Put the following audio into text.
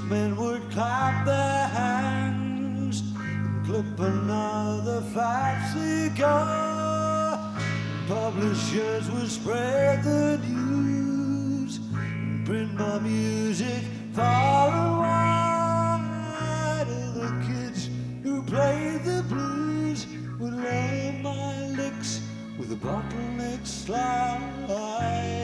Men would clap their hands and clip another fat cigar. Publishers would spread the news and print my music far and wide. And the kids who played the blues would love my licks with a bottleneck slide.